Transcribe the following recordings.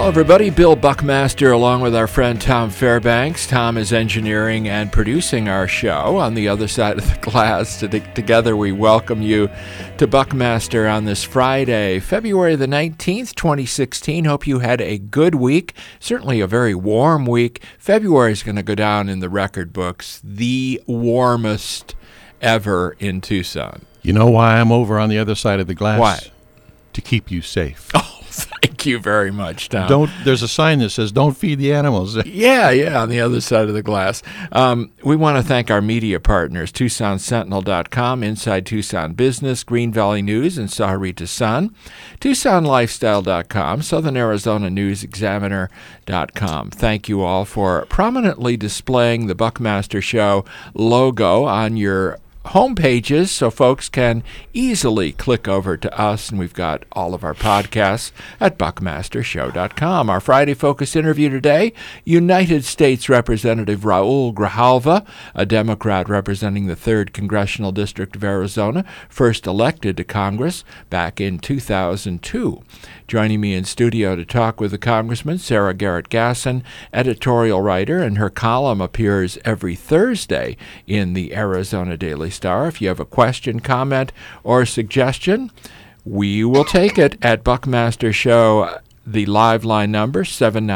Hello, everybody. Bill Buckmaster along with our friend Tom Fairbanks. Tom is engineering and producing our show on the other side of the glass. Together, we welcome you to Buckmaster on this Friday, February the 19th, 2016. Hope you had a good week, certainly a very warm week. February is going to go down in the record books, the warmest ever in Tucson. You know why I'm over on the other side of the glass? Why? To keep you safe. Oh, thank you very much, Tom. There's a sign that says, don't feed the animals. Yeah, on the other side of the glass. We want to thank our media partners, TucsonSentinel.com, Inside Tucson Business, Green Valley News, and Sahuarita Sun, TucsonLifestyle.com, Southern Arizona News Examiner.com. Thank you all for prominently displaying the Buckmaster Show logo on your home pages so folks can easily click over to us, and we've got all of our podcasts at buckmastershow.com. Our Friday Focus interview today, United States Representative Raul Grijalva, a Democrat representing the 3rd Congressional District of Arizona, first elected to Congress back in 2002. Joining me in studio to talk with the Congressman, Sarah Garrett Gasson, editorial writer, and her column appears every Thursday in the Arizona Daily Star. If you have a question, comment, or suggestion, we will take it at Buckmaster Show. The live line number,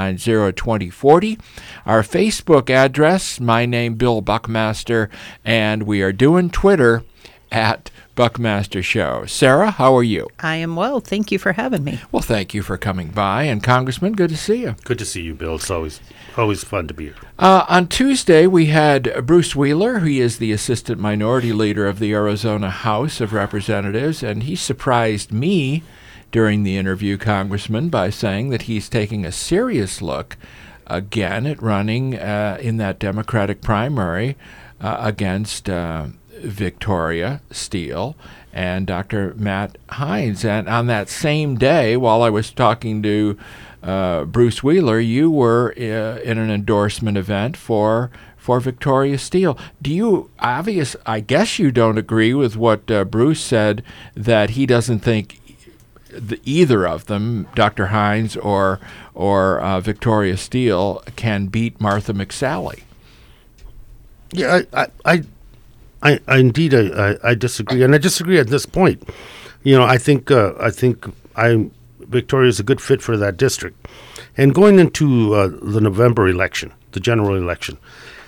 790-2040. Our Facebook address, my name, Bill Buckmaster, and we are doing Twitter at Buckmaster Show. Sarah, how are you? I am well. Thank you for having me. Well, thank you for coming by. And Congressman, good to see you. Good to see you, Bill. It's always fun to be here. On Tuesday, we had Bruce Wheeler. He is the Assistant Minority Leader of the Arizona House of Representatives, and he surprised me during the interview, Congressman, by saying that he's taking a serious look again at running in that Democratic primary against Victoria Steele and Dr. Matt Hines. And on that same day, while I was talking to Bruce Wheeler, you were in an endorsement event for Victoria Steele. I guess you don't agree with what Bruce said, that he doesn't think either of them, Dr. Hines or Victoria Steele, can beat Martha McSally. Yeah, I indeed disagree, and I disagree at this point. You know, I think Victoria is a good fit for that district, and going into the November election, the general election,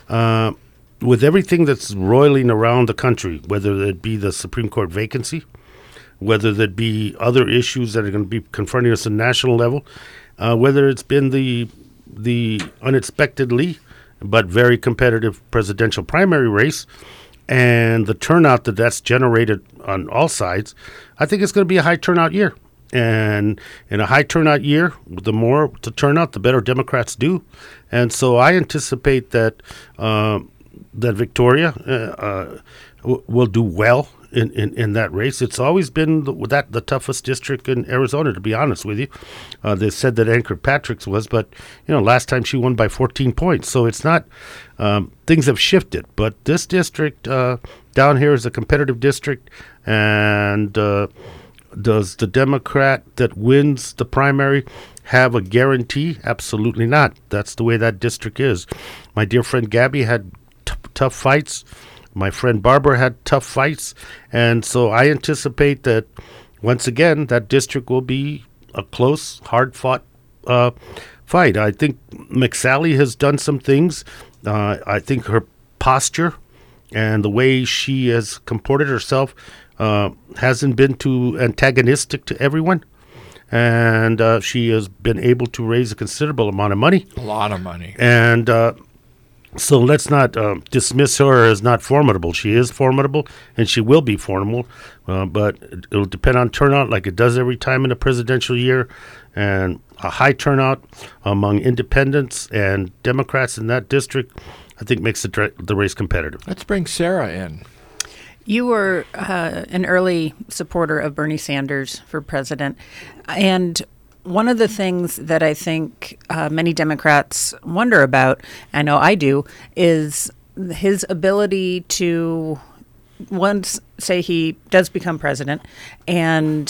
with everything that's roiling around the country, whether it be the Supreme Court vacancy, whether it be other issues that are going to be confronting us at national level, whether it's been the unexpectedly but very competitive presidential primary race, and the turnout that's generated on all sides, I think it's going to be a high turnout year. And in a high turnout year, the more the turnout, the better Democrats do. And so I anticipate that Victoria will do well in that race. It's always been the toughest district in Arizona, to be honest with you. They said that Ann Kirkpatrick's was, but last time she won by 14 points. So it's not. Things have shifted, but this district down here is a competitive district, and does the Democrat that wins the primary have a guarantee? Absolutely not. That's the way that district is. My dear friend Gabby had tough fights. My friend Barbara had tough fights, and so I anticipate that once again that district will be a close, hard-fought fight. I think McSally has done some things. I think her posture and the way she has comported herself hasn't been too antagonistic to everyone. And she has been able to raise a considerable amount of money. A lot of money. And so let's not dismiss her as not formidable. She is formidable, and she will be formidable. But it'll depend on turnout like it does every time in a presidential year. And a high turnout among independents and Democrats in that district, I think, makes the race competitive. Let's bring Sarah in. You were an early supporter of Bernie Sanders for president. And one of the things that I think many Democrats wonder about, I know I do, is his ability to, once, say he does become president, and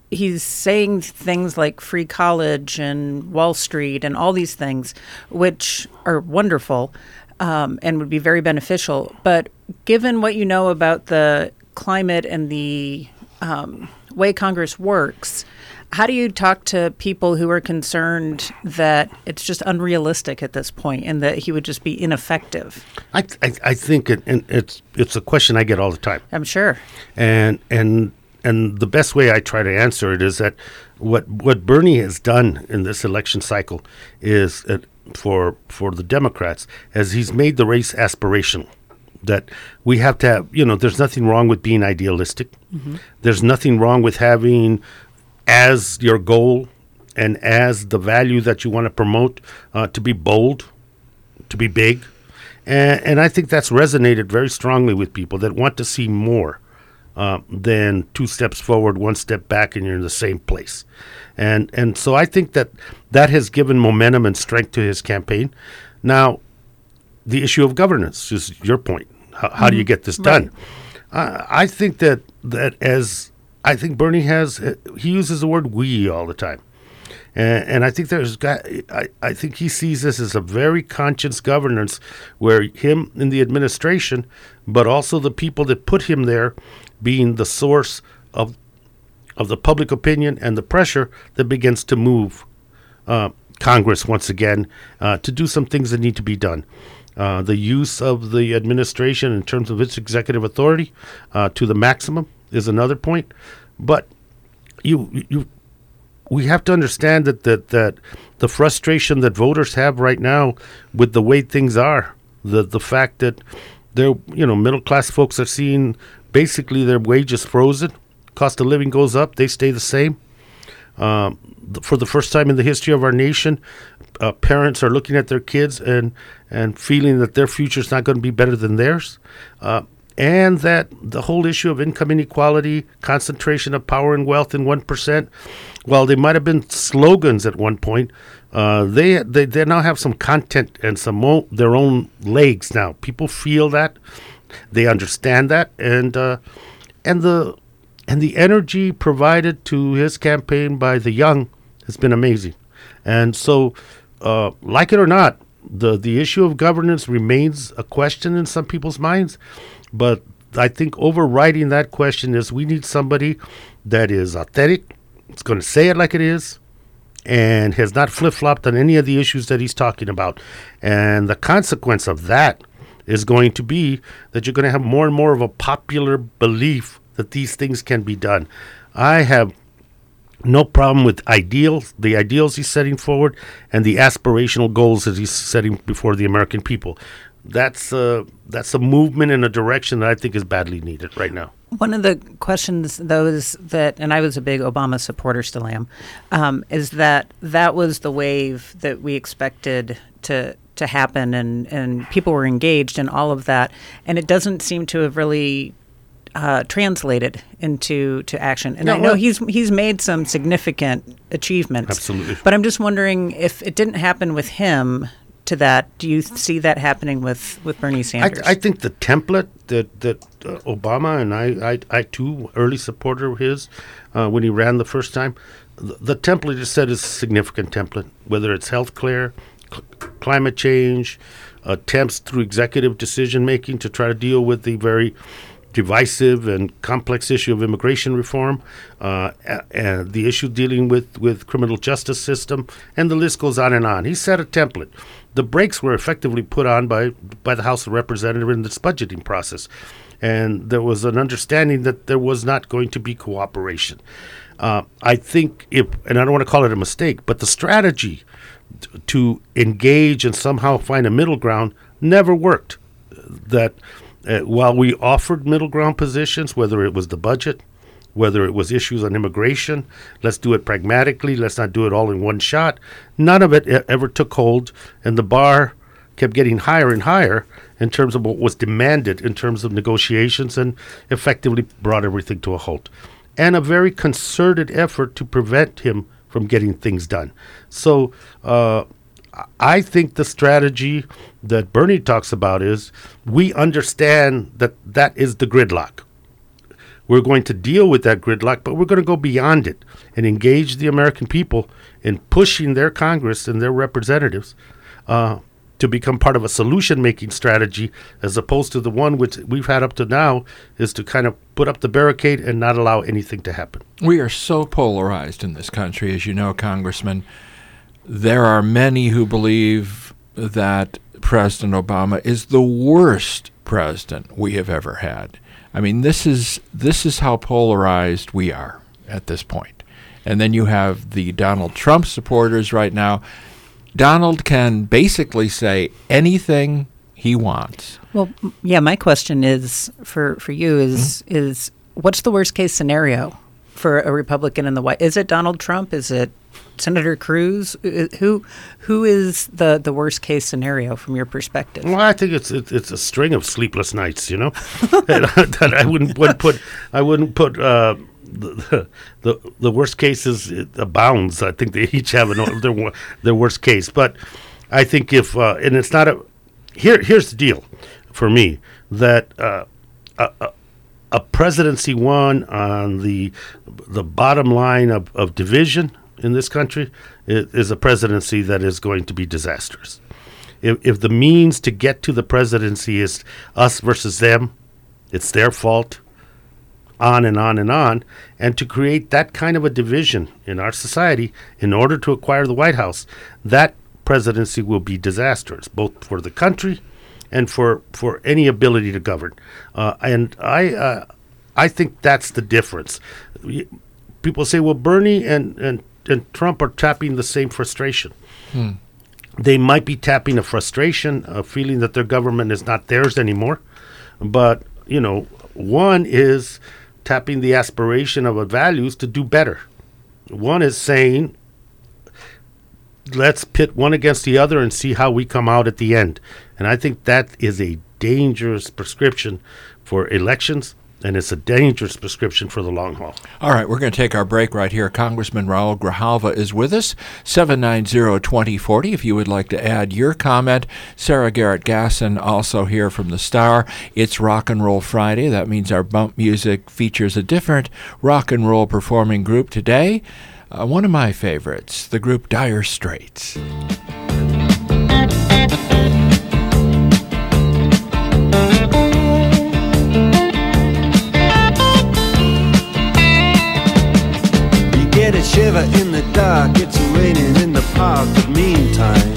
he's saying things like free college and Wall Street and all these things, which are wonderful and would be very beneficial. But given what you know about the climate and the way Congress works, how do you talk to people who are concerned that it's just unrealistic at this point and that he would just be ineffective? I think it's a question I get all the time. I'm sure. And the best way I try to answer it is that what Bernie has done in this election cycle is for the Democrats, as he's made the race aspirational. That we have to have, there's nothing wrong with being idealistic. Mm-hmm. There's nothing wrong with having as your goal and as the value that you want to promote to be bold, to be big. And I think that's resonated very strongly with people that want to see more than 2 steps forward, 1 step back, and you're in the same place. And so I think that has given momentum and strength to his campaign. Now, the issue of governance is your point. How do you get this done? I think that as I think Bernie he uses the word "we" all the time, and I think I think he sees this as a very conscious governance, where him in the administration, but also the people that put him there, being the source of the public opinion and the pressure that begins to move Congress once again to do some things that need to be done. The use of the administration in terms of its executive authority to the maximum is another point. But we have to understand that the frustration that voters have right now with the way things are, the fact that middle class folks are seeing basically their wages frozen, cost of living goes up, they stay the same. For the first time in the history of our nation, parents are looking at their kids and feeling that their future is not going to be better than theirs. And that the whole issue of income inequality, concentration of power and wealth in 1%, while they might have been slogans at one point, they now have some content and their own legs now. People feel that, they understand that, and the energy provided to his campaign by the young has been amazing. And so, like it or not, the issue of governance remains a question in some people's minds. But I think overriding that question is we need somebody that is authentic, is going to say it like it is, and has not flip-flopped on any of the issues that he's talking about. And the consequence of that is going to be that you're going to have more and more of a popular belief that these things can be done. I have no problem with the ideals he's setting forward, and the aspirational goals that he's setting before the American people. That's a movement in a direction that I think is badly needed right now. One of the questions, though, is that, and I was a big Obama supporter, still am, is that was the wave that we expected to happen, and people were engaged in all of that, and it doesn't seem to have really translated into action. And I know he's made some significant achievements. Absolutely. But I'm just wondering if it didn't happen with him to that, do you see that happening with Bernie Sanders? I think the template that Obama, and I too, early supporter of his when he ran the first time, the template is set as a significant template, whether it's health care, climate change, attempts through executive decision-making to try to deal with the very divisive and complex issue of immigration reform, and the issue dealing with criminal justice system, and the list goes on and on. He set a template. The brakes were effectively put on by the House of Representatives in this budgeting process, and there was an understanding that there was not going to be cooperation. I think and I don't want to call it a mistake, but the strategy to engage and somehow find a middle ground never worked. That while we offered middle ground positions, whether it was the budget, whether it was issues on immigration, let's do it pragmatically, let's not do it all in one shot, none of it ever took hold, and the bar kept getting higher and higher in terms of what was demanded in terms of negotiations, and effectively brought everything to a halt. And a very concerted effort to prevent him from getting things done. So I think the strategy that Bernie talks about is we understand that is the gridlock. we're going to deal with that gridlock, but we're going to go beyond it and engage the American people in pushing their Congress and their representatives to become part of a solution-making strategy, as opposed to the one which we've had up to now, is to kind of put up the barricade and not allow anything to happen. We are so polarized in this country, as you know, Congressman. There are many who believe that President Obama is the worst president we have ever had. I mean, this is how polarized we are at this point. And then you have the Donald Trump supporters right now. Donald can basically say anything he wants. Well, yeah, my question is for you is what's the worst case scenario for a Republican in the White? Is it Donald Trump? Is it Senator Cruz? Who is the worst case scenario from your perspective? Well, I think it's a string of sleepless nights, that I wouldn't put the worst cases abounds. I think they each have their worst case. But I think if and it's not here's the deal for me, that a presidency won on the bottom line of division in this country is a presidency that is going to be disastrous. If the means to get to the presidency is us versus them, it's their fault, on and on and on, and to create that kind of a division in our society in order to acquire the White House, that presidency will be disastrous, both for the country and for any ability to govern. And I think that's the difference. People say, well, Bernie and Trump are tapping the same frustration. They might be tapping a frustration, a feeling that their government is not theirs anymore. But, one is tapping the aspiration of values to do better. One is saying, let's pit one against the other and see how we come out at the end. And I think that is a dangerous prescription for elections, and it's a dangerous prescription for the long haul. All right, we're going to take our break right here. Congressman Raul Grijalva is with us, 790-2040. If you would like to add your comment. Sarah Garrett Gasson also here from the Star. It's Rock and Roll Friday. That means our bump music features a different rock and roll performing group today. One of my favorites, the group Dire Straits. Get a shiver in the dark, it's raining in the park, but meantime,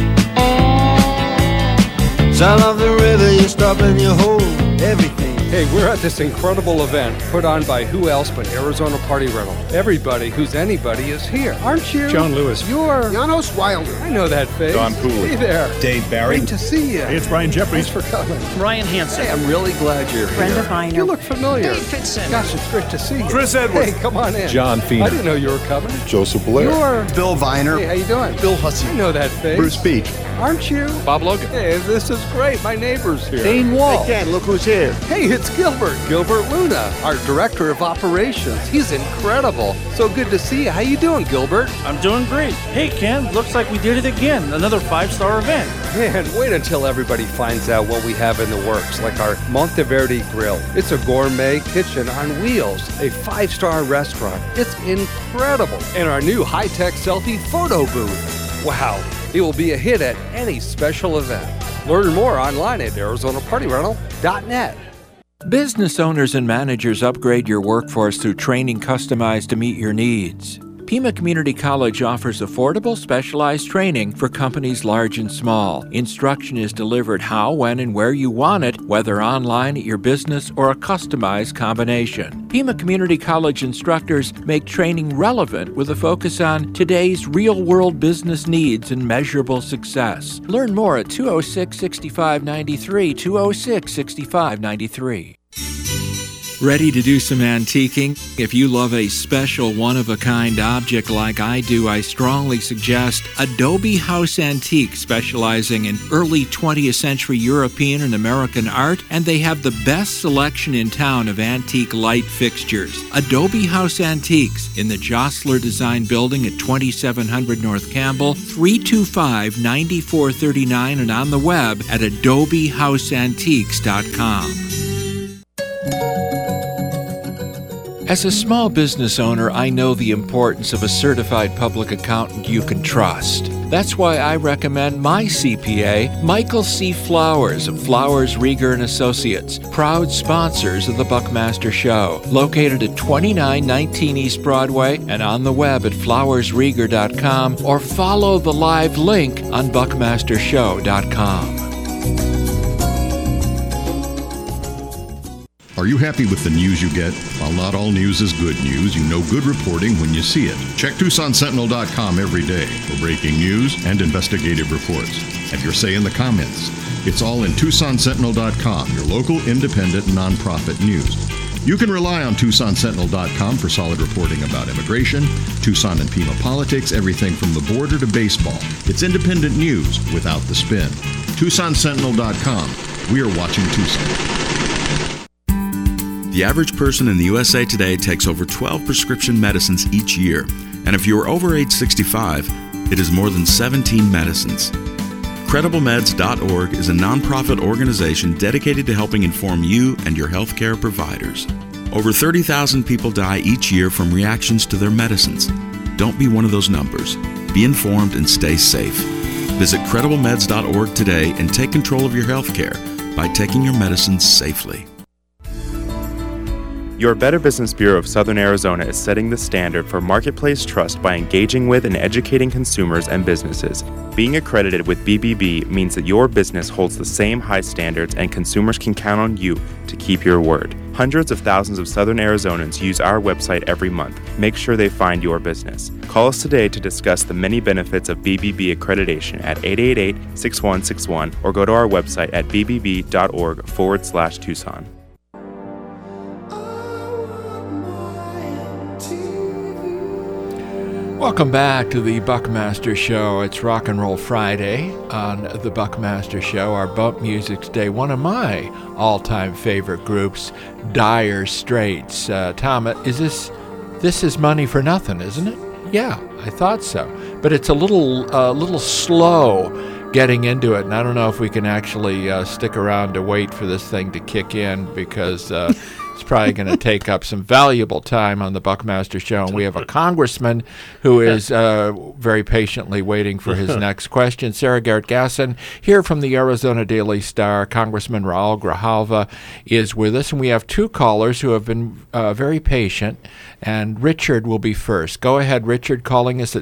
sound of the river, you stop and you hold everything. Hey, we're at this incredible event put on by who else but Arizona Party Rental. Everybody who's anybody is here, aren't you? John Lewis. You're Janos Wilder. I know that face. Don Pooley. Hey there. Dave Barry. Great to see you. Hey, it's Brian Jeffries. Thanks for coming. Ryan Hansen. Hey, I'm really glad you're here. Brenda Viner. You look familiar. Dave Fitson. Gosh, it's great to see you. Chris Edwards. Hey, come on in. John Feeney. I didn't know you were coming. Joseph Blair. You're Bill Viner. Hey, how you doing? Bill Hussey. I know that face. Bruce Beach. Aren't you? Bob Logan. Hey, this is great. My neighbor's here. Dane Wall. Hey, Ken, look who's here. Hey, it's Gilbert Luna, our Director of Operations. He's incredible. So good to see you. How you doing, Gilbert? I'm doing great. Hey, Ken, looks like we did it again. Another 5-star event. Man, wait until everybody finds out what we have in the works, like our Monteverde Grill. It's a gourmet kitchen on wheels, a 5-star restaurant. It's incredible. And our new high-tech selfie photo booth. Wow, it will be a hit at any special event. Learn more online at ArizonaPartyRental.net. Business owners and managers, upgrade your workforce through training customized to meet your needs. Pima Community College offers affordable, specialized training for companies large and small. Instruction is delivered how, when, and where you want it, whether online at your business or a customized combination. Pima Community College instructors make training relevant with a focus on today's real-world business needs and measurable success. Learn more at 206-6593, 206-6593. Ready to do some antiquing? If you love a special one-of-a-kind object like I do, I strongly suggest Adobe House Antique, specializing in early 20th century European and American art, and they have the best selection in town of antique light fixtures. Adobe House Antiques in the Jostler Design Building at 2700 North Campbell, 325-9439, and on the web at adobehouseantiques.com. As a small business owner, I know the importance of a certified public accountant you can trust. That's why I recommend my CPA, Michael C. Flowers of Flowers, Rieger & Associates, proud sponsors of the Buckmaster Show, located at 2919 East Broadway and on the web at flowersrieger.com, or follow the live link on buckmastershow.com. Are you happy with the news you get? While not all news is good news, you know good reporting when you see it. Check TucsonSentinel.com every day for breaking news and investigative reports. Have your say in the comments. It's all in TucsonSentinel.com, your local independent nonprofit news. You can rely on TucsonSentinel.com for solid reporting about immigration, Tucson and Pima politics, everything from the border to baseball. It's independent news without the spin. TucsonSentinel.com. We are watching Tucson. The average person in the USA today takes over 12 prescription medicines each year, and if you are over age 65, it is more than 17 medicines. CredibleMeds.org is a nonprofit organization dedicated to helping inform you and your healthcare providers. Over 30,000 people die each year from reactions to their medicines. Don't be one of those numbers. Be informed and stay safe. Visit CredibleMeds.org today and take control of your healthcare by taking your medicines safely. Your Better Business Bureau of Southern Arizona is setting the standard for marketplace trust by engaging with and educating consumers and businesses. Being accredited with BBB means that your business holds the same high standards and consumers can count on you to keep your word. Hundreds of thousands of Southern Arizonans use our website every month. Make sure they find your business. Call us today to discuss the many benefits of BBB accreditation at 888-6161 or go to our website at bbb.org/Tucson. Welcome back to the Buckmaster Show. It's Rock and Roll Friday on the Buckmaster Show. Our bump music today, one of my all-time favorite groups, Dire Straits. Tom, this is Money for Nothing, isn't it? Yeah, I thought so. But it's a little slow getting into it, and I don't know if we can actually stick around to wait for this thing to kick in, because it's probably going to take up some valuable time on the Buckmaster Show. And we have a congressman who is very patiently waiting for his next question. Sarah Garrett Gasson, here from the Arizona Daily Star. Congressman Raul Grijalva is with us. And we have two callers who have been very patient. And Richard will be first. Go ahead, Richard, calling us at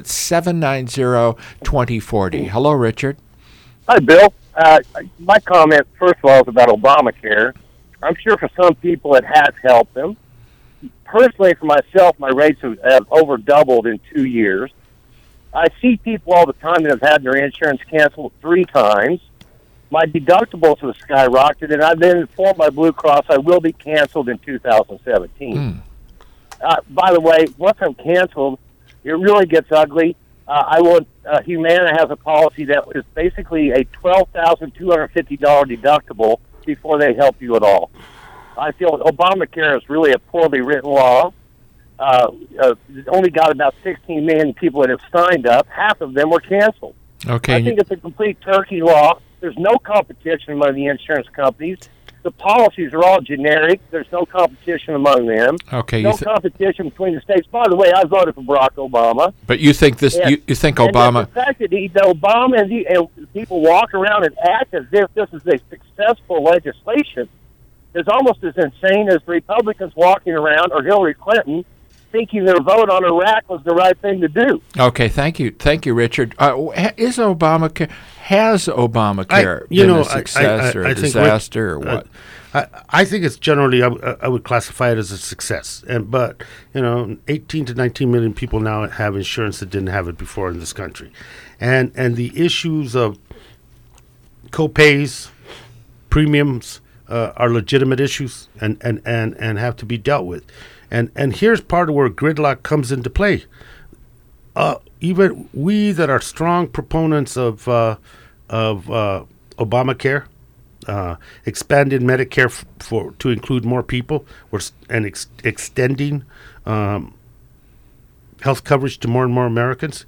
790-2040. Hello, Richard. Hi, Bill. My comment, first of all, is about Obamacare. I'm sure for some people it has helped them. Personally, for myself, my rates have over doubled in 2 years. I see people all the time that have had their insurance canceled 3 times. My deductibles have skyrocketed, and I've been informed by Blue Cross I will be canceled in 2017. By the way, once I'm canceled, it really gets ugly. Humana has a policy that is basically a $12,250 deductible before they help you at all. I feel Obamacare is really a poorly written law. It's only got about 16 million people that have signed up. Half of them were canceled. Okay. I think it's a complete turkey law. There's no competition among the insurance companies. The policies are all generic. There's no competition among them. Okay. No competition between the states. By the way, I voted for Barack Obama. But you think this? You think Obama? The fact that Obama and people walk around and act as if this is a successful legislation is almost as insane as the Republicans walking around, or Hillary Clinton, thinking their vote on Iraq was the right thing to do. Okay, thank you, Richard. Has Obamacare been a success or a disaster or what? I think it's generally I would classify it as a success, but 18 to 19 million people now have insurance that didn't have it before in this country, and the issues of co-pays, premiums are legitimate issues and have to be dealt with. And here's part of where gridlock comes into play. Even we that are strong proponents of Obamacare, expanded Medicare to include more people, and extending health coverage to more and more Americans,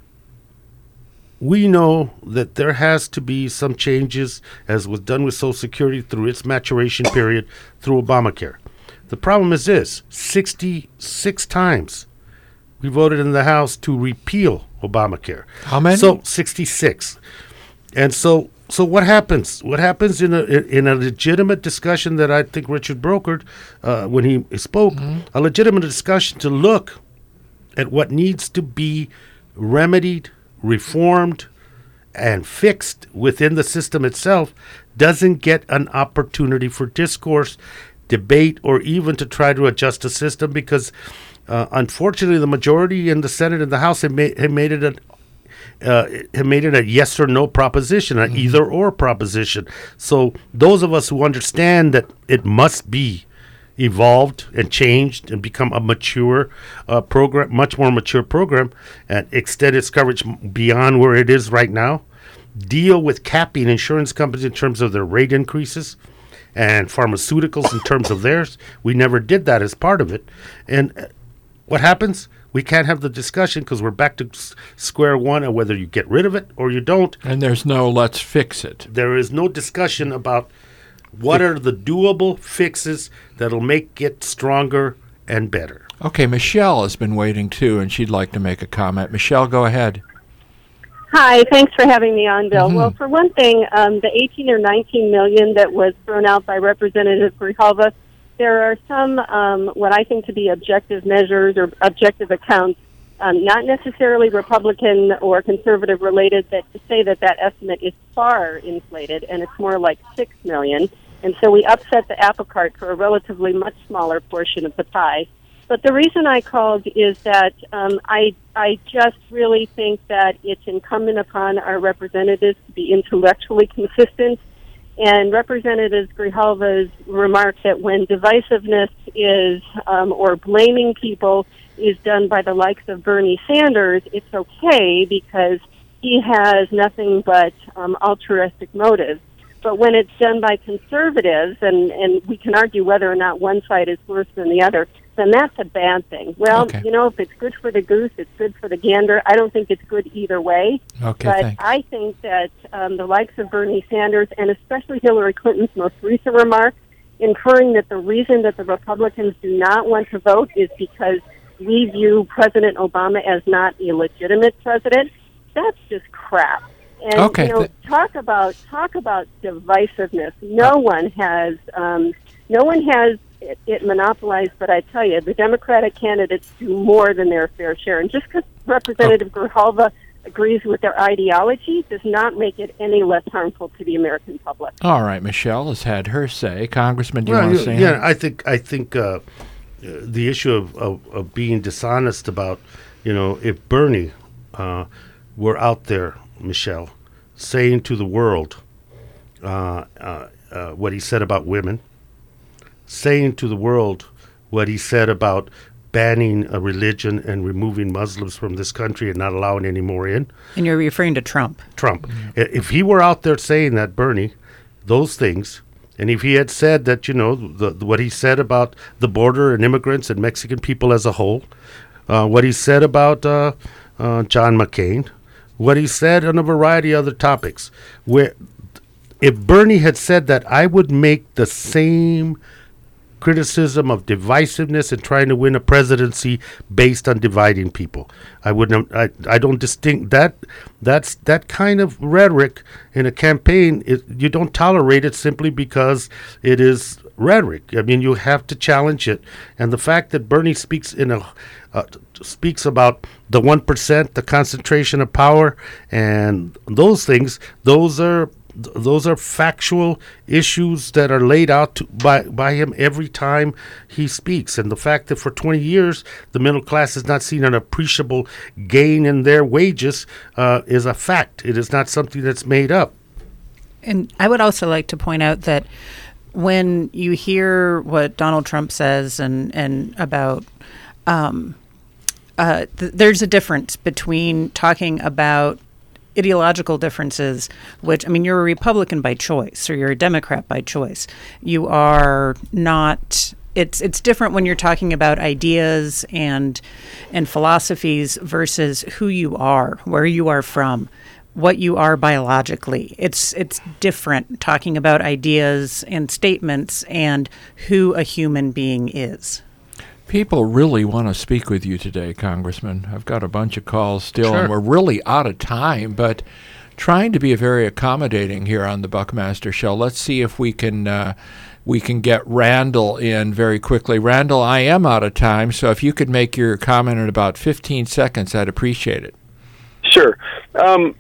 we know that there has to be some changes, as was done with Social Security through its maturation period through Obamacare. The problem is this: 66 times we voted in the House to repeal Obamacare. How many? So 66. And so what happens? What happens in a legitimate discussion that I think Richard brokered when he spoke, a legitimate discussion to look at what needs to be remedied, reformed, and fixed within the system itself, doesn't get an opportunity for discourse, debate, or even to try to adjust the system, because unfortunately the majority in the Senate and the House have made it a yes or no proposition, an either or proposition. So those of us who understand that it must be evolved and changed and become a mature program, much more mature program, and extend its coverage beyond where it is right now, deal with capping insurance companies in terms of their rate increases and pharmaceuticals in terms of theirs. We never did that as part of it. And what happens? We can't have the discussion because we're back to square one of whether you get rid of it or you don't. And there's no let's fix it. There is no discussion about what are the doable fixes that'll make it stronger and better. Okay, Michelle has been waiting too, and she'd like to make a comment. Michelle, go ahead. Hi, thanks for having me on, Bill. Well, for one thing, the 18 or 19 million that was thrown out by Representative Grijalva, there are some what I think to be objective measures or objective accounts, not necessarily Republican or conservative related, that to say that estimate is far inflated, and it's more like 6 million. And so we upset the apple cart for a relatively much smaller portion of the pie. But the reason I called is that I just really think that it's incumbent upon our representatives to be intellectually consistent. And Representative Grijalva's remark that when divisiveness is or blaming people is done by the likes of Bernie Sanders, it's okay because he has nothing but altruistic motives. But when it's done by conservatives, and we can argue whether or not one side is worse than the other, then that's a bad thing. Well, you know, if it's good for the goose, it's good for the gander. I don't think it's good either way. Okay, but thanks. I think that the likes of Bernie Sanders, and especially Hillary Clinton's most recent remark, inferring that the reason that the Republicans do not want to vote is because we view President Obama as not a legitimate president, that's just crap. And you know, talk about divisiveness. No one has it monopolized. But I tell you, the Democratic candidates do more than their fair share. And just because Representative Grijalva agrees with their ideology does not make it any less harmful to the American public. All right, Michelle has had her say. Congressman, do you want to say anything? Yeah, I think the issue of being dishonest about, you know, if Bernie were out there, Michelle, saying to the world what he said about women, saying to the world what he said about banning a religion and removing Muslims from this country and not allowing any more in. And you're referring to Trump. If he were out there saying that, Bernie, those things, and if he had said that, you know, what he said about the border and immigrants and Mexican people as a whole, what he said about John McCain, what he said on a variety of other topics, where if Bernie had said that, I would make the same criticism of divisiveness and trying to win a presidency based on dividing people. I wouldn't. I don't distinct that. That's that kind of rhetoric in a campaign. You don't tolerate it simply because it is rhetoric. I mean, you have to challenge it. And the fact that Bernie speaks speaks about the 1%, the concentration of power, and those things. Those are factual issues that are laid out by him every time he speaks. And the fact that for 20 years the middle class has not seen an appreciable gain in their wages is a fact. It is not something that's made up. And I would also like to point out that when you hear what Donald Trump says and about there's a difference between talking about ideological differences, which, I mean, you're a Republican by choice or you're a Democrat by choice. You are not, it's different when you're talking about ideas and philosophies versus who you are, where you are from. what you are biologically. It's different talking about ideas and statements and who a human being is. People really want to speak with you today, Congressman. I've got a bunch of calls still, Sure. and we're really out of time, but trying to be very accommodating here on the Buckmaster Show. Let's see if we can get Randall in very quickly. Randall, I am out of time, so if you could make your comment in about 15 seconds, I'd appreciate it. Sure. 7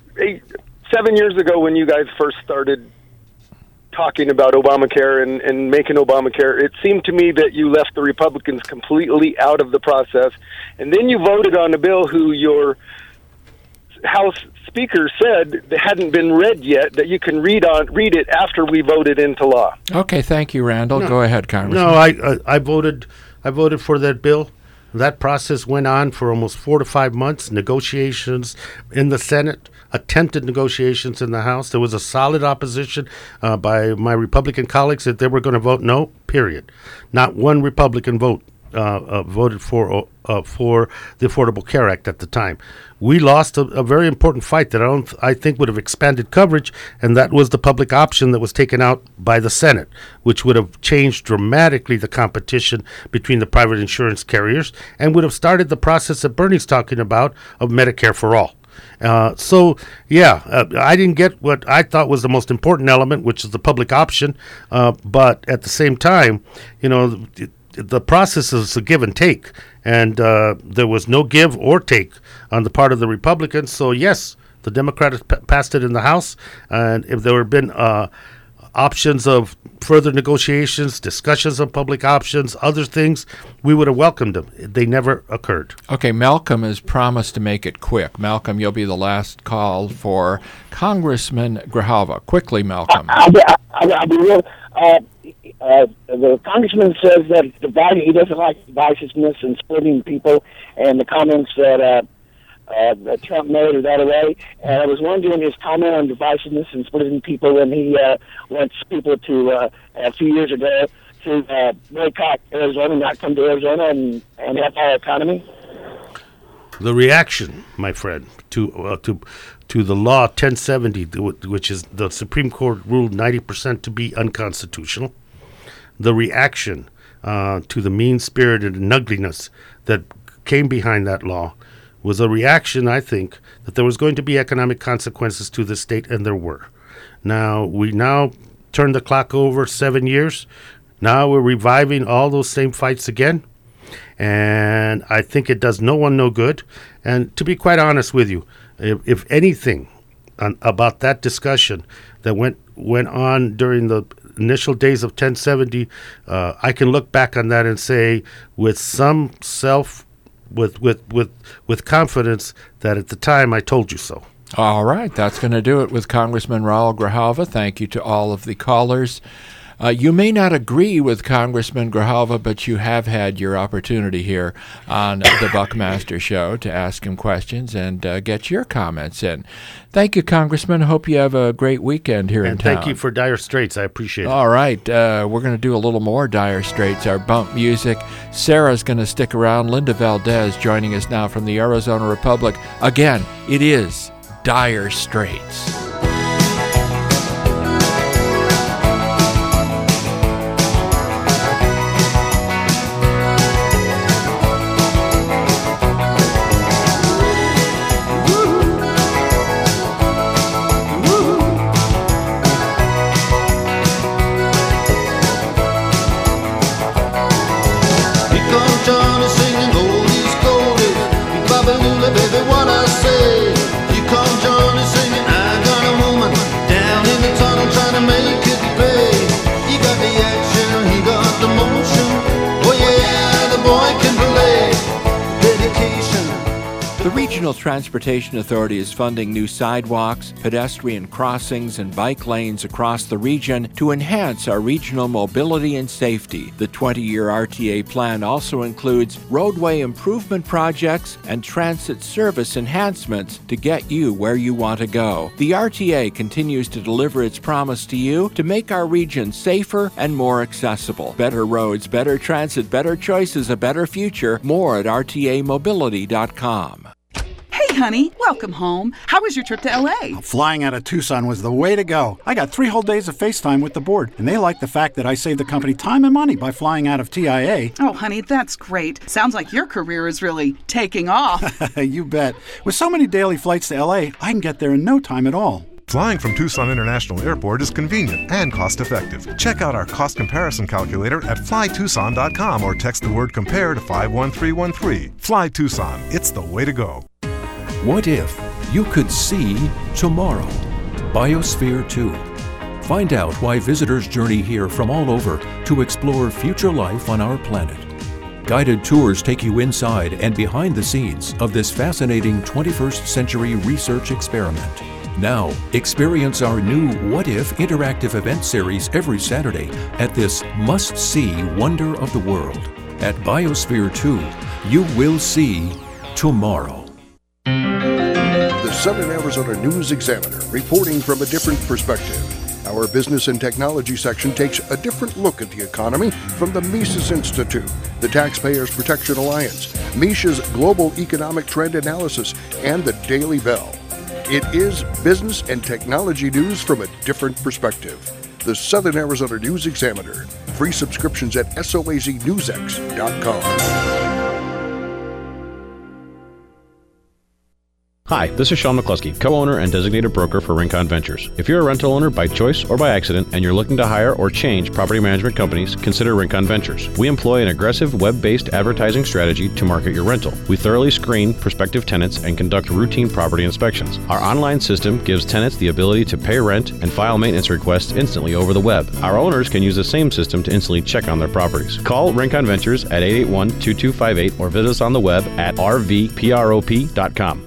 years ago when you guys first started talking about Obamacare and making Obamacare, it seemed to me that you left the Republicans completely out of the process. And then you voted on a bill who your House Speaker said that hadn't been read yet, that you can read it after we voted into law. Okay, thank you, Randall. Go ahead, Congressman. No, I voted for that bill. That process went on for almost 4 to 5 months, negotiations in the Senate, attempted negotiations in the House. There was a solid opposition by my Republican colleagues that they were going to vote no, period. Not one Republican voted for the Affordable Care Act at the time. We lost a very important fight that I think would have expanded coverage, and that was the public option that was taken out by the Senate, which would have changed dramatically the competition between the private insurance carriers and would have started the process that Bernie's talking about of Medicare for all. I didn't get what I thought was the most important element, which is the public option, but at the same time, the process is a give and take, and there was no give or take on the part of the Republicans. So yes, the Democrats passed it in the House, and if there had been options of further negotiations, discussions of public options, other things, we would have welcomed them. They never occurred. Okay, Malcolm has promised to make it quick. Malcolm, you'll be the last call for Congressman Grijalva. Quickly, Malcolm. I'll be real. The congressman says that he doesn't like divisiveness and splitting people, and the comments that Trump made are that way. And I was wondering his comment on divisiveness and splitting people when he wants people to, a few years ago, to boycott Arizona, not come to Arizona and help our economy. The reaction, my friend, to the law 1070, which is the Supreme Court ruled 90% to be unconstitutional, the reaction to the mean-spirited and ugliness that came behind that law was a reaction, I think, that there was going to be economic consequences to the state, and there were. We turn the clock over 7 years. Now we're reviving all those same fights again. And I think it does no one no good. And to be quite honest with you, if anything about that discussion that went on during the initial days of 1070, I can look back on that and say with some with confidence that at the time I told you so. All right, that's going to do it with Congressman Raul Grijalva. Thank you to all of the callers. You may not agree with Congressman Grijalva, but you have had your opportunity here on the Buckmaster Show to ask him questions and get your comments in. Thank you, Congressman. Hope you have a great weekend here in town. And thank you for Dire Straits. I appreciate it. All right. We're going to do a little more Dire Straits, our bump music. Sarah's going to stick around. Linda Valdez joining us now from the Arizona Republic. Again, it is Dire Straits. The Regional Transportation Authority is funding new sidewalks, pedestrian crossings, and bike lanes across the region to enhance our regional mobility and safety. The 20-year RTA plan also includes roadway improvement projects and transit service enhancements to get you where you want to go. The RTA continues to deliver its promise to you to make our region safer and more accessible. Better roads, better transit, better choices, a better future. More at rtamobility.com. Hey, honey. Welcome home. How was your trip to L.A.? Flying out of Tucson was the way to go. I got 3 whole days of FaceTime with the board, and they like the fact that I saved the company time and money by flying out of TIA. Oh, honey, that's great. Sounds like your career is really taking off. You bet. With so many daily flights to L.A., I can get there in no time at all. Flying from Tucson International Airport is convenient and cost-effective. Check out our cost comparison calculator at flytucson.com or text the word compare to 51313. Fly Tucson. It's the way to go. What if you could see tomorrow? Biosphere 2. Find out why visitors journey here from all over to explore future life on our planet. Guided tours take you inside and behind the scenes of this fascinating 21st century research experiment. Now, experience our new What If interactive event series every Saturday at this must-see wonder of the world. At Biosphere 2, you will see tomorrow. The Southern Arizona News Examiner, reporting from a different perspective. Our business and technology section takes a different look at the economy from the Mises Institute, the Taxpayers Protection Alliance, Misha's Global Economic Trend Analysis, and the Daily Bell. It is business and technology news from a different perspective. The Southern Arizona News Examiner. Free subscriptions at soaznewsx.com. Hi, this is Sean McCluskey, co-owner and designated broker for Rincon Ventures. If you're a rental owner by choice or by accident and you're looking to hire or change property management companies, consider Rincon Ventures. We employ an aggressive web-based advertising strategy to market your rental. We thoroughly screen prospective tenants and conduct routine property inspections. Our online system gives tenants the ability to pay rent and file maintenance requests instantly over the web. Our owners can use the same system to instantly check on their properties. Call Rincon Ventures at 881-2258 or visit us on the web at rvprop.com.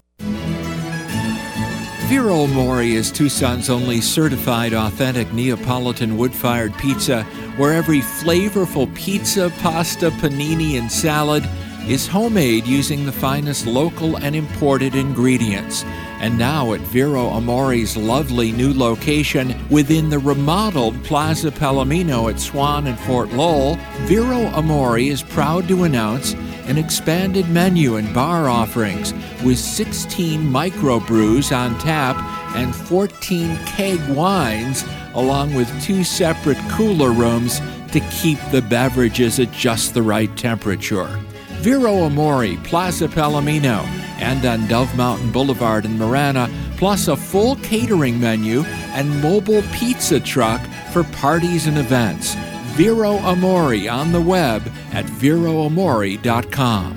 Vero Amore is Tucson's only certified authentic Neapolitan wood-fired pizza, where every flavorful pizza, pasta, panini, and salad is homemade using the finest local and imported ingredients. And now at Vero Amore's lovely new location within the remodeled Plaza Palomino at Swan and Fort Lowell, Vero Amore is proud to announce an expanded menu and bar offerings with 16 microbrews on tap and 14 keg wines, along with 2 separate cooler rooms to keep the beverages at just the right temperature. Vero Amore, Plaza Palomino, and on Dove Mountain Boulevard in Marana, plus a full catering menu and mobile pizza truck for parties and events. Vero Amore on the web at veroamore.com.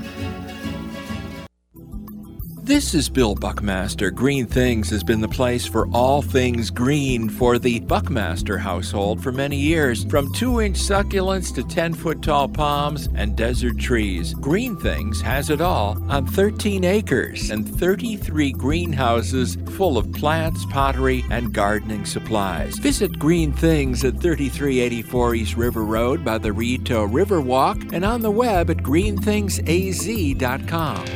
This is Bill Buckmaster. Green Things has been the place for all things green for the Buckmaster household for many years. From 2-inch succulents to 10-foot tall palms and desert trees, Green Things has it all on 13 acres and 33 greenhouses full of plants, pottery, and gardening supplies. Visit Green Things at 3384 East River Road by the Rito Riverwalk and on the web at greenthingsaz.com.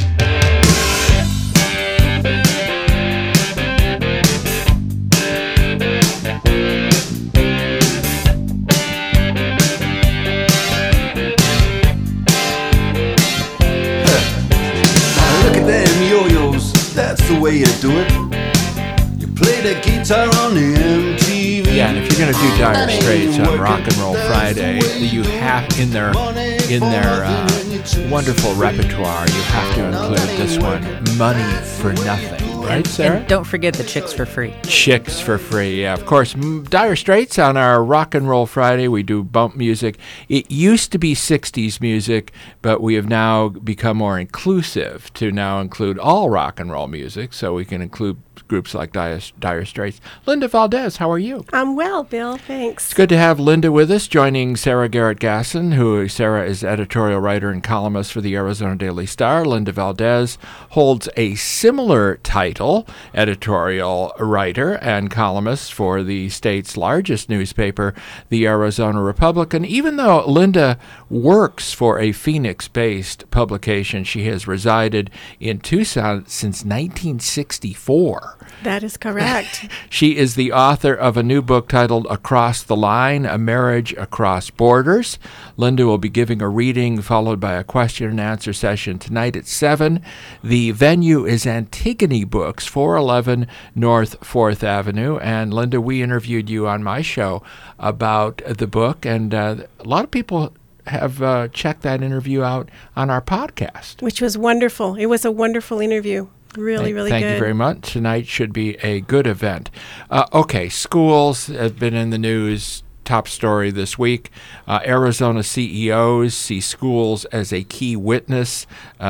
That's the way you do it. You play the guitar on the MTV. Yeah, and if you're going to do Dire Straits on Rock and Roll Friday, you have in their wonderful repertoire, you have to include this one, Money for Nothing. Right, Sarah? And don't forget the Chicks for Free. Chicks for Free, yeah. Of course, Dire Straits on our Rock and Roll Friday. We do bump music. It used to be 60s music, but we have now become more inclusive to now include all rock and roll music, so we can include groups like Dire Straits. Linda Valdez, how are you? I'm well, Bill. Thanks. It's good to have Linda with us, joining Sarah Garrett-Gasson, Sarah is editorial writer and columnist for the Arizona Daily Star. Linda Valdez holds a similar title, editorial writer and columnist for the state's largest newspaper, the Arizona Republican. Even though Linda works for a Phoenix-based publication, she has resided in Tucson since 1964. That is correct. She is the author of a new book titled Across the Line, A Marriage Across Borders. Linda will be giving a reading followed by a question and answer session tonight at 7. The venue is Antigone Books, 411 North 4th Avenue. And Linda, we interviewed you on my show about the book, and a lot of people have checked that interview out on our podcast. Which was wonderful. It was a wonderful interview. Really good. Thank you very much. Tonight should be a good event. Okay, schools have been in the news. Top story this week. Arizona CEOs see schools as a key witness.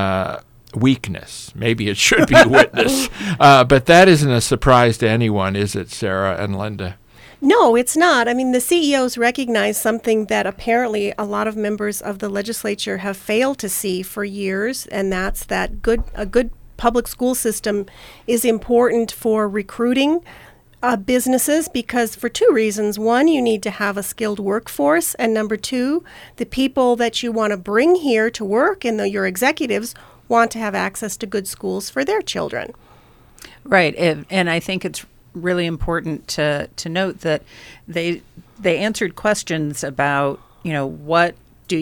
Weakness. Maybe it should be witness. But that isn't a surprise to anyone, is it, Sarah and Linda? No, it's not. I mean, the CEOs recognize something that apparently a lot of members of the legislature have failed to see for years, and that's that a good public school system is important for recruiting businesses, because for two reasons. One, you need to have a skilled workforce, and number two, the people that you want to bring here to work and your executives want to have access to good schools for their children. Right, and I think it's really important to note that they answered questions about, what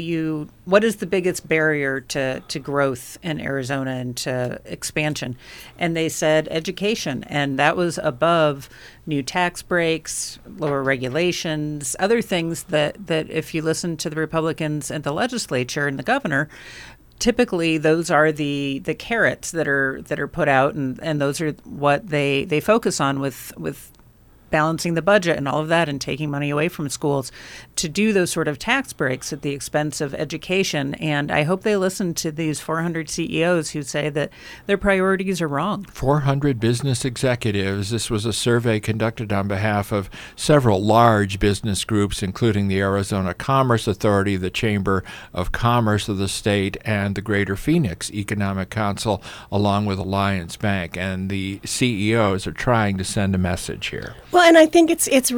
is the biggest barrier to growth in Arizona and to expansion? And they said education, and that was above new tax breaks, lower regulations, other things that if you listen to the Republicans and the legislature and the governor, typically those are the carrots that are put out, and those are what they focus on with balancing the budget and all of that and taking money away from schools to do those sort of tax breaks at the expense of education. And I hope they listen to these 400 CEOs who say that their priorities are wrong. 400 business executives. This was a survey conducted on behalf of several large business groups, including the Arizona Commerce Authority, the Chamber of Commerce of the state, and the Greater Phoenix Economic Council, along with Alliance Bank. And the CEOs are trying to send a message here. Well, and I think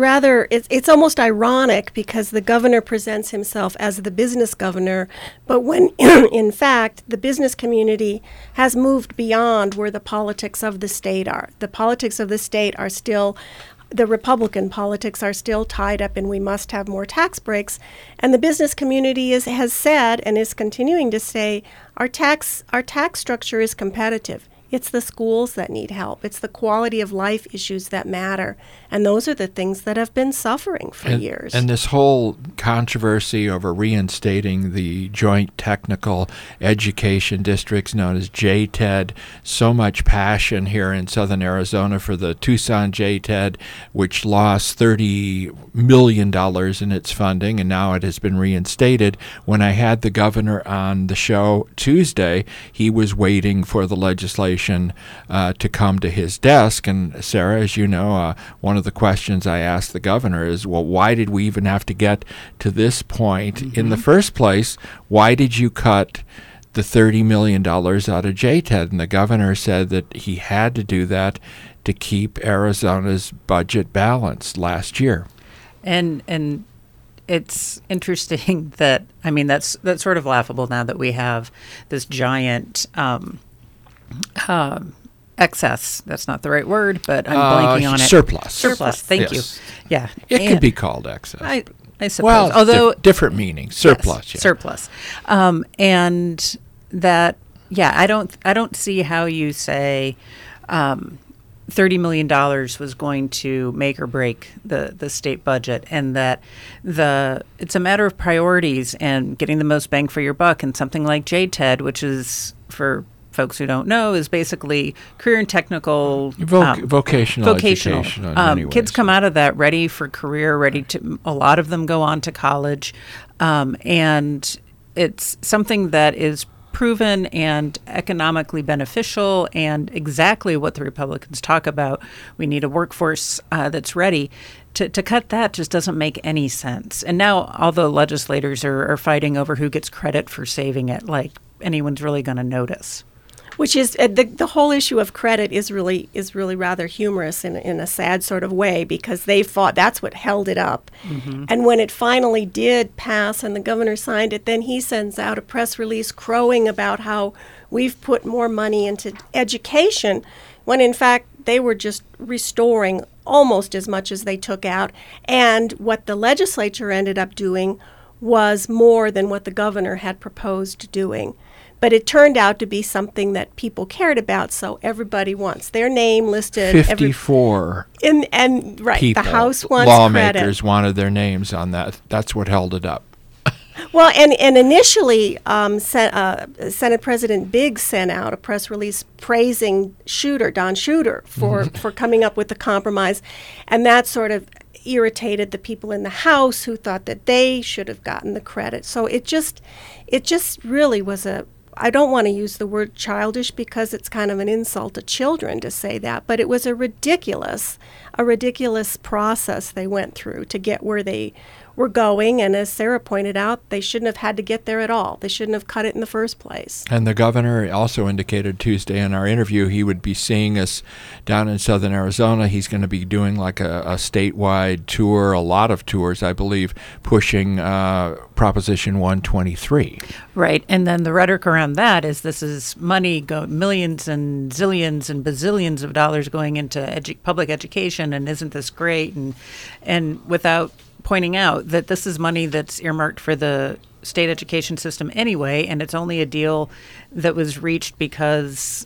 it's almost ironic, because the governor presents himself as the business governor, but when in fact the business community has moved beyond where the politics of the state are. The politics of the state are still, the Republican politics are still tied up in we must have more tax breaks, and the business community has said and is continuing to say our tax structure is competitive. It's the schools that need help. It's the quality of life issues that matter. And those are the things that have been suffering for years. And this whole controversy over reinstating the Joint Technical Education Districts known as JTED, so much passion here in southern Arizona for the Tucson JTED, which lost $30 million in its funding, and now it has been reinstated. When I had the governor on the show Tuesday, he was waiting for the legislation to come to his desk. And Sarah, as you know, one of the questions I asked the governor is, well, why did we even have to get to this point in the first place? Why did you cut the $30 million out of JTED? And the governor said that he had to do that to keep Arizona's budget balanced last year. And it's interesting that, I mean, that's sort of laughable now that we have this giant excess. That's not the right word, but I'm blanking on it. Surplus. Thank yes. you. Yeah. It could be called excess. I suppose. Well, although different meaning. Surplus. Yes, yeah. Surplus. And that, I don't see how you say $30 million was going to make or break the state budget, and that it's a matter of priorities and getting the most bang for your buck. And something like JTED, which is, for folks who don't know, is basically career and technical vocational education in many ways. Kids come out of that ready for career, a lot of them go on to college, and it's something that is proven and economically beneficial, and exactly what the Republicans talk about. We need a workforce that's ready. To cut that just doesn't make any sense. And now all the legislators are fighting over who gets credit for saving it, like anyone's really going to notice. Which is the whole issue of credit is really rather humorous in a sad sort of way, because they fought. That's what held it up. Mm-hmm. And when it finally did pass and the governor signed it, then he sends out a press release crowing about how we've put more money into education, when in fact just restoring almost as much as they took out. And what the legislature ended up doing was more than what the governor had proposed doing. But it turned out to be something that people cared about, so everybody wants their name listed. 54 right, people, the House wants lawmakers credit. wanted their names on that. That's what held it up. Well, and initially, Senate President Biggs sent out a press release praising Don Shooter, for coming up with the compromise, and that sort of irritated the people in the House who thought that they should have gotten the credit. So it just really was I don't want to use the word childish because it's kind of an insult to children to say that, but it was a ridiculous process they went through to get where they were going. And as Sarah pointed out, they shouldn't have had to get there at all. They shouldn't have cut it in the first place. And the governor also indicated Tuesday in our interview he would be seeing us down in southern Arizona. He's going to be doing like a statewide tour, a lot of tours, I believe, pushing Proposition 123. Right. And then the rhetoric around that is this is money, millions and zillions and bazillions of dollars going into public education, and isn't this great? And without pointing out that this is money that's earmarked for the state education system anyway, and it's only a deal that was reached because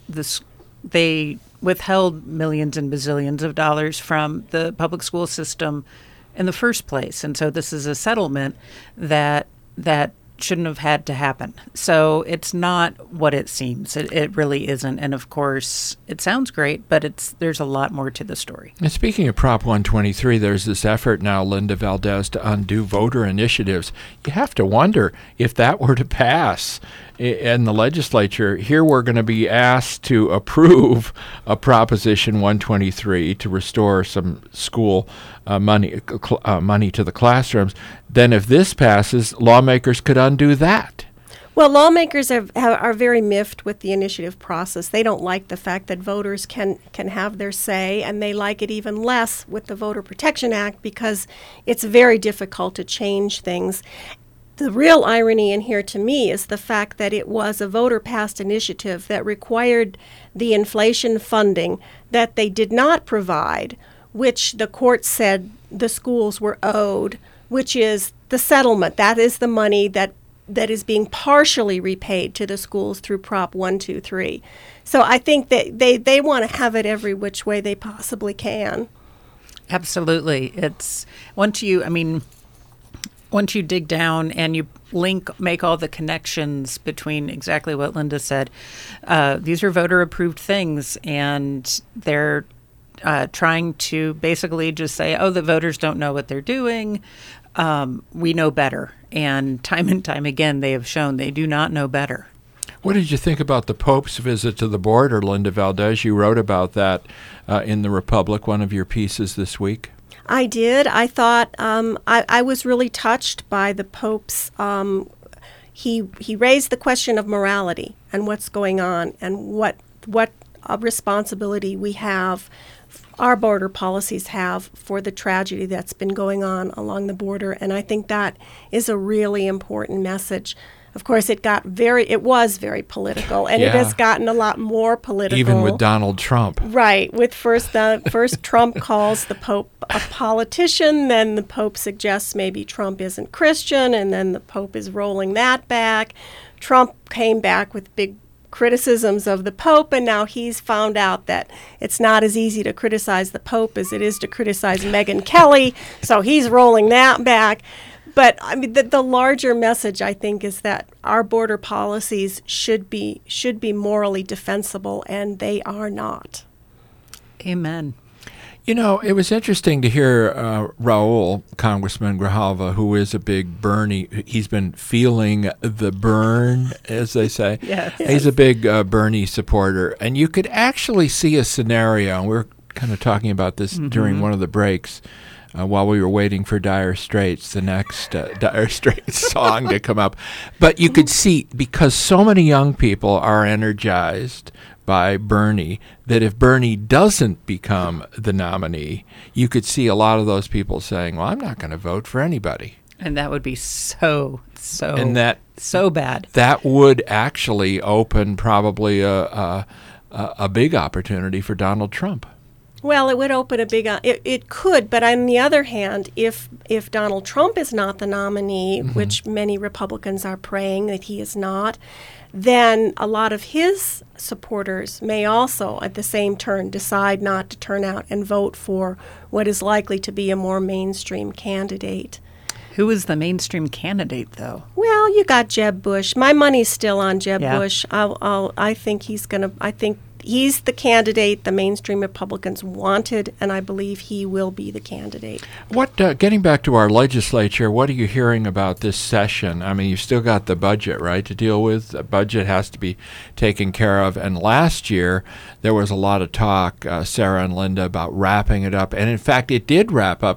they withheld millions and bazillions of dollars from the public school system in the first place. And so this is a settlement that shouldn't have had to happen. So it's not what it seems. It really isn't. And of course, it sounds great, but there's a lot more to the story. And speaking of Prop 123, there's this effort now, Linda Valdez, to undo voter initiatives. You have to wonder if that were to pass in the legislature. Here we're going to be asked to approve a Proposition 123 to restore some school money to the classrooms. Then if this passes, lawmakers could undo that. Well, lawmakers are very miffed with the initiative process. They don't like the fact that voters can have their say, and they like it even less with the Voter Protection Act because it's very difficult to change things. The real irony in here to me is the fact that it was a voter-passed initiative that required the inflation funding that they did not provide, which the court said the schools were owed, which is the settlement. That is the money that is being partially repaid to the schools through Prop 123. So I think that they want to have it every which way they possibly can. Absolutely. It's once you dig down and you make all the connections between exactly what Linda said, these are voter-approved things, and they're trying to basically just say, the voters don't know what they're doing. We know better. And time again, they have shown they do not know better. What did you think about the Pope's visit to the border, Linda Valdez? You wrote about that in The Republic, one of your pieces this week. I did. I thought I was really touched by the Pope's. He raised the question of morality and what's going on and what responsibility we have, our border policies have for the tragedy that's been going on along the border. And I think that is a really important message. Of course, it was very political, and it has gotten a lot more political. Even with Donald Trump. Right. With first Trump calls the Pope a politician, then the Pope suggests maybe Trump isn't Christian, and then the Pope is rolling that back. Trump came back with big criticisms of the Pope, and now he's found out that it's not as easy to criticize the Pope as it is to criticize Megyn Kelly, so he's rolling that back. But I mean, the larger message, I think, is that our border policies should be morally defensible, and they are not. Amen. You know, it was interesting to hear Raul, Congressman Grijalva, who is a big Bernie. He's been feeling the burn, as they say. Yes. He's a big Bernie supporter. And you could actually see a scenario, and we were kind of talking about this during one of the breaks, while we were waiting for Dire Straits, the next Dire Straits song to come up. But you could see, because so many young people are energized by Bernie, that if Bernie doesn't become the nominee, you could see a lot of those people saying, well, I'm not going to vote for anybody. And that would be so bad. That would actually open probably a big opportunity for Donald Trump. Well, it would open a big. It could, but on the other hand, if Donald Trump is not the nominee, which many Republicans are praying that he is not, then a lot of his supporters may also, at the same turn, decide not to turn out and vote for what is likely to be a more mainstream candidate. Who is the mainstream candidate, though? Well, you got Jeb Bush. My money's still on Jeb Yeah. Bush. I think he's gonna. I think he's the candidate the mainstream Republicans wanted, and I believe he will be the candidate. What, getting back to our legislature, what are you hearing about this session? I mean, you've still got the budget, right, to deal with. The budget has to be taken care of. And last year, there was a lot of talk, Sarah and Linda, about wrapping it up. And in fact, it did wrap up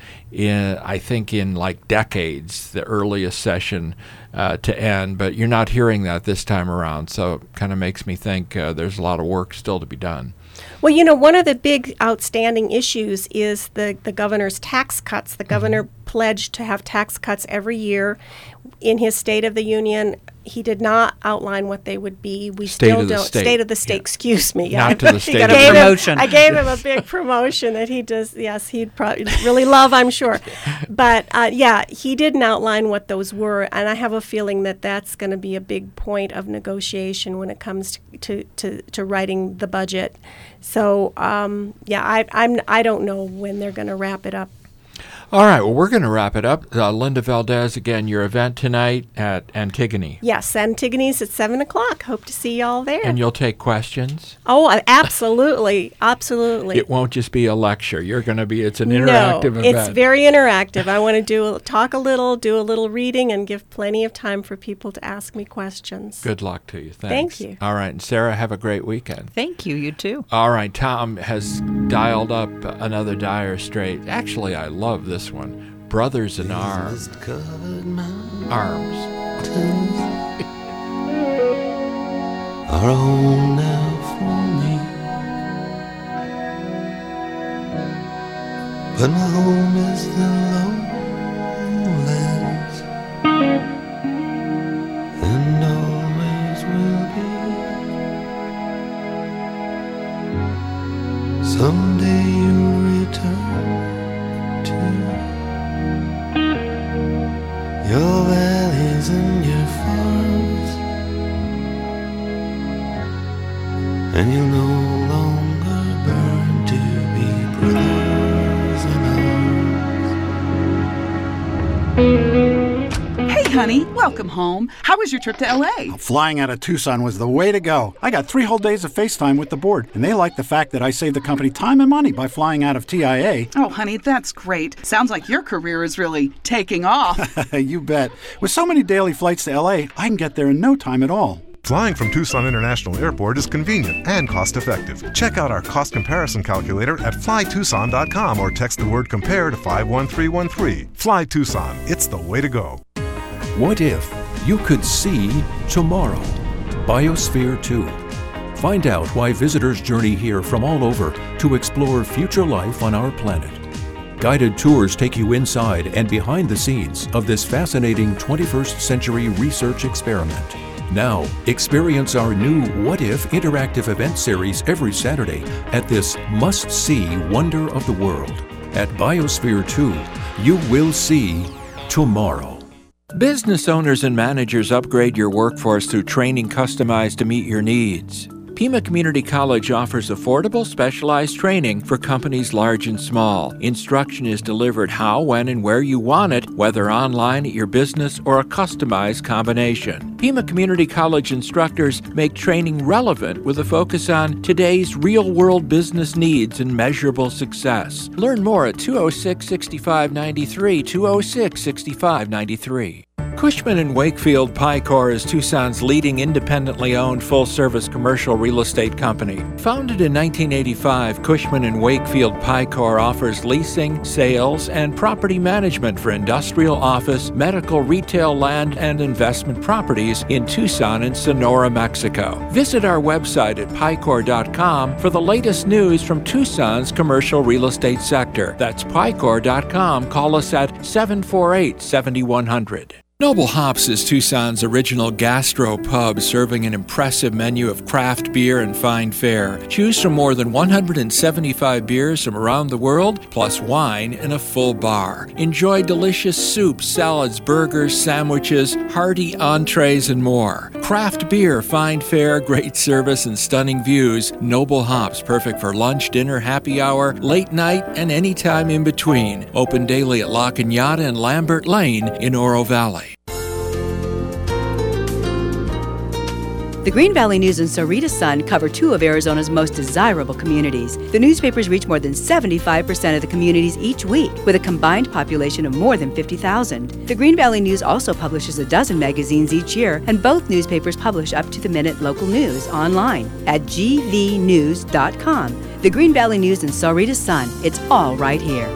I think in like decades, the earliest session to end. But you're not hearing that this time around. So it kind of makes me think there's a lot of work still to be done. Well, you know, one of the big outstanding issues is the governor's tax cuts. The governor pledged to have tax cuts every year. In his State of the Union, he did not outline what they would be. We still don't. State of the State, excuse me. Not to the State of the Union. Promotion. I gave him a big promotion that he does. Yes, he'd probably really love, I'm sure. But yeah, he didn't outline what those were, and I have a feeling that that's going to be a big point of negotiation when it comes to writing the budget. So yeah, I don't know when they're going to wrap it up. All right, well, we're going to wrap it up. Linda Valdez, again, your event tonight at Antigone. Yes, Antigone's at 7 o'clock. Hope to see you all there. And you'll take questions? Oh, absolutely. Absolutely. It won't just be a lecture. It's an interactive event. It's very interactive. I want to talk a little, do a little reading, and give plenty of time for people to ask me questions. Good luck to you. Thanks. Thank you. All right, and Sarah, have a great weekend. Thank you. You too. All right, Tom has dialed up another Dire Straits. Actually, I love this one. Brothers in Arms. Are home now for me, but my home is the lowlands, and always will be. Someday you'll return to your valleys and your farms, and you'll no longer burn to be brothers in arms. Hey, honey, welcome home. How was your trip to L.A.? Flying out of Tucson was the way to go. I got 3 whole days of FaceTime with the board, and they like the fact that I saved the company time and money by flying out of TIA. Oh, honey, that's great. Sounds like your career is really taking off. You bet. With so many daily flights to LA, I can get there in no time at all. Flying from Tucson International Airport is convenient and cost-effective. Check out our cost comparison calculator at flytucson.com or text the word compare to 51313. Fly Tucson. It's the way to go. What if you could see tomorrow? Biosphere 2. Find out why visitors journey here from all over to explore future life on our planet. Guided tours take you inside and behind the scenes of this fascinating 21st century research experiment. Now, experience our new What If interactive event series every Saturday at this must-see wonder of the world. At Biosphere 2, you will see tomorrow. Business owners and managers, upgrade your workforce through training customized to meet your needs. Pima Community College offers affordable, specialized training for companies large and small. Instruction is delivered how, when, and where you want it, whether online at your business or a customized combination. Pima Community College instructors make training relevant with a focus on today's real-world business needs and measurable success. Learn more at 206-6593, 206-6593. Cushman & Wakefield Picor is Tucson's leading independently owned full-service commercial real estate company. Founded in 1985, Cushman & Wakefield Picor offers leasing, sales, and property management for industrial, office, medical, retail, land, and investment properties in Tucson and Sonora, Mexico. Visit our website at picor.com for the latest news from Tucson's commercial real estate sector. That's picor.com. Call us at 748-7100. Noble Hops is Tucson's original gastro pub, serving an impressive menu of craft beer and fine fare. Choose from more than 175 beers from around the world, plus wine and a full bar. Enjoy delicious soups, salads, burgers, sandwiches, hearty entrees, and more. Craft beer, fine fare, great service, and stunning views. Noble Hops, perfect for lunch, dinner, happy hour, late night, and any time in between. Open daily at La Cañada and Lambert Lane in Oro Valley. The Green Valley News and Sahuarita Sun cover two of Arizona's most desirable communities. The newspapers reach more than 75% of the communities each week, with a combined population of more than 50,000. The Green Valley News also publishes a dozen magazines each year, and both newspapers publish up-to-the-minute local news online at gvnews.com. The Green Valley News and Sahuarita Sun, it's all right here.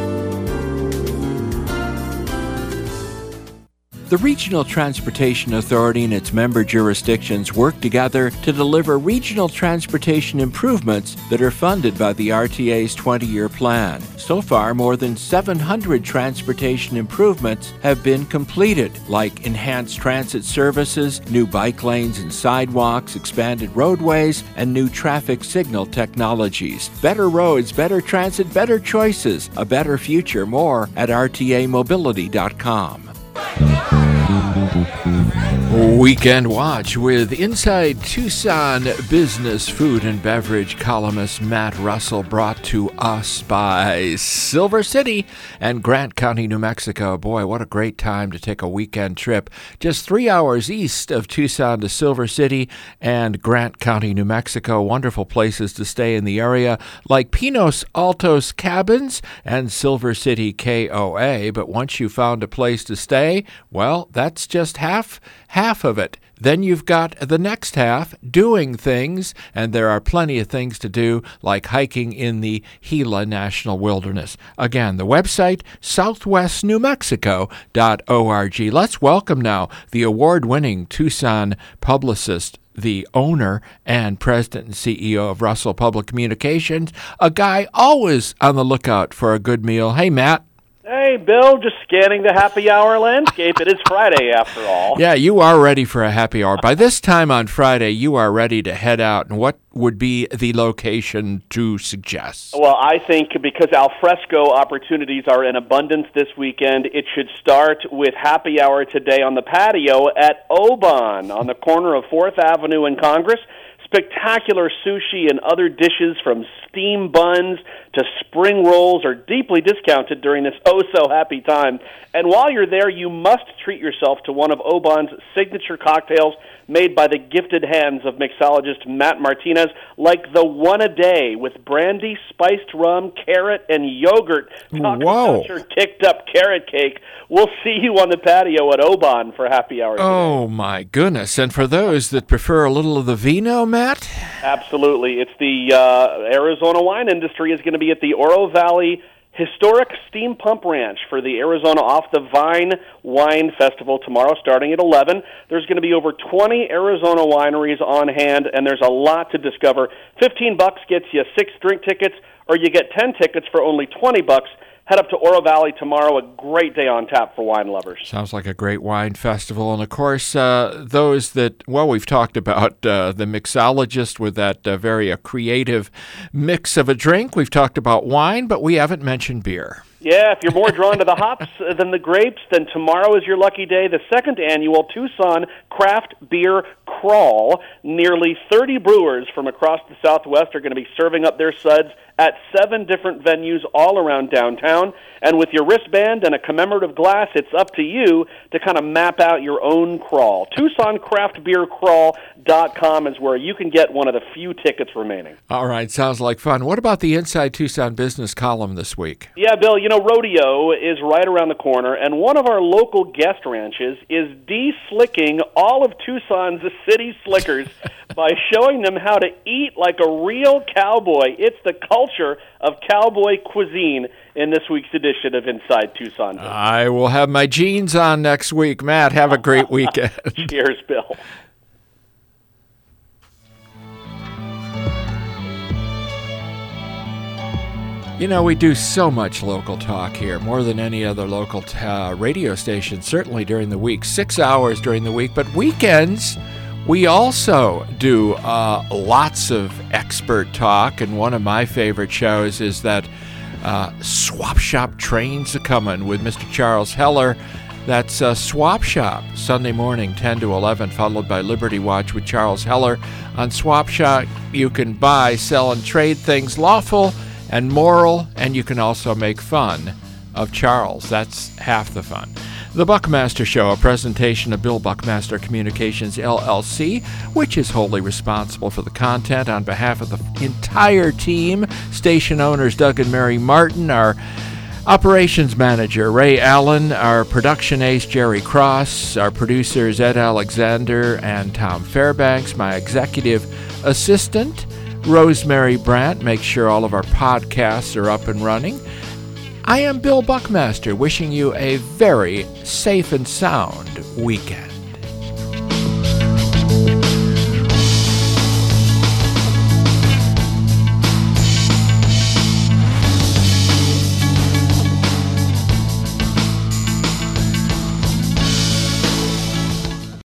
The Regional Transportation Authority and its member jurisdictions work together to deliver regional transportation improvements that are funded by the RTA's 20-year plan. So far, more than 700 transportation improvements have been completed, like enhanced transit services, new bike lanes and sidewalks, expanded roadways, and new traffic signal technologies. Better roads, better transit, better choices, a better future. More at rtamobility.com. Weekend Watch with Inside Tucson business, food, and beverage columnist Matt Russell, brought to us by Silver City and Grant County, New Mexico. Boy, what a great time to take a weekend trip. Just 3 hours east of Tucson to Silver City and Grant County, New Mexico. Wonderful places to stay in the area, like Pinos Altos Cabins and Silver City KOA. But once you found a place to stay, well, that's just half of it. Then you've got the next half, doing things, and there are plenty of things to do, like hiking in the Gila National Wilderness. Again, the website, southwestnewmexico.org. Let's welcome now the award-winning Tucson publicist, the owner and president and CEO of Russell Public Communications, a guy always on the lookout for a good meal. Hey, Matt. Hey, Bill, just scanning the happy hour landscape. It is Friday, after all. Yeah, you are ready for a happy hour. By this time on Friday, you are ready to head out. And what would be the location to suggest? Well, I think because al fresco opportunities are in abundance this weekend, it should start with happy hour today on the patio at Oban on the corner of 4th Avenue and Congress. Spectacular sushi and other dishes, from steam buns to spring rolls, are deeply discounted during this oh-so-happy time. And while you're there, you must treat yourself to one of Oban's signature cocktails made by the gifted hands of mixologist Matt Martinez, like the One a Day with brandy, spiced rum, carrot, and yogurt. Talk about your kicked-up carrot cake. We'll see you on the patio at Oban for happy hour today. Oh, my goodness. And for those that prefer a little of the vino, Matt? Absolutely. It's the Arizona wine industry is going to be at the Oro Valley Historic Steam Pump Ranch for the Arizona Off the Vine Wine Festival tomorrow starting at 11. There's going to be over 20 Arizona wineries on hand, and there's a lot to discover. $15 gets you 6 drink tickets, or you get 10 tickets for only $20. Head up to Oro Valley tomorrow. A great day on tap for wine lovers. Sounds like a great wine festival. And, of course, those that, well, we've talked about the mixologist with that very creative mix of a drink. We've talked about wine, but we haven't mentioned beer. Yeah, if you're more drawn to the hops than the grapes, then tomorrow is your lucky day. The second annual Tucson Craft Beer Crawl. Nearly 30 brewers from across the Southwest are going to be serving up their suds at 7 different venues all around downtown. And with your wristband and a commemorative glass, it's up to you to kind of map out your own crawl. TucsonCraftBeerCrawl.com is where you can get one of the few tickets remaining. All right, sounds like fun. What about the Inside Tucson Business column this week? Yeah, Bill, you know, rodeo is right around the corner, and one of our local guest ranches is de-slicking all of Tucson's city slickers by showing them how to eat like a real cowboy. It's the culture of cowboy cuisine in this week's edition of Inside Tucson. I will have my jeans on next week. Matt, have a great weekend. Cheers, Bill. You know, we do so much local talk here, more than any other local radio station, certainly during the week, 6 hours during the week. But weekends, we also do lots of expert talk. And one of my favorite shows is that Swap Shop Trains A-Comin' with Mr. Charles Heller. That's Swap Shop, Sunday morning, 10 to 11, followed by Liberty Watch with Charles Heller. On Swap Shop, you can buy, sell, and trade things lawful and moral, and you can also make fun of Charles. That's half the fun. The Buckmaster Show, a presentation of Bill Buckmaster Communications, LLC, which is wholly responsible for the content on behalf of the entire team. Station owners Doug and Mary Martin, our operations manager Ray Allen, our production ace Jerry Cross, our producers Ed Alexander and Tom Fairbanks, my executive assistant Rosemary Brandt makes sure all of our podcasts are up and running. I am Bill Buckmaster, wishing you a very safe and sound weekend.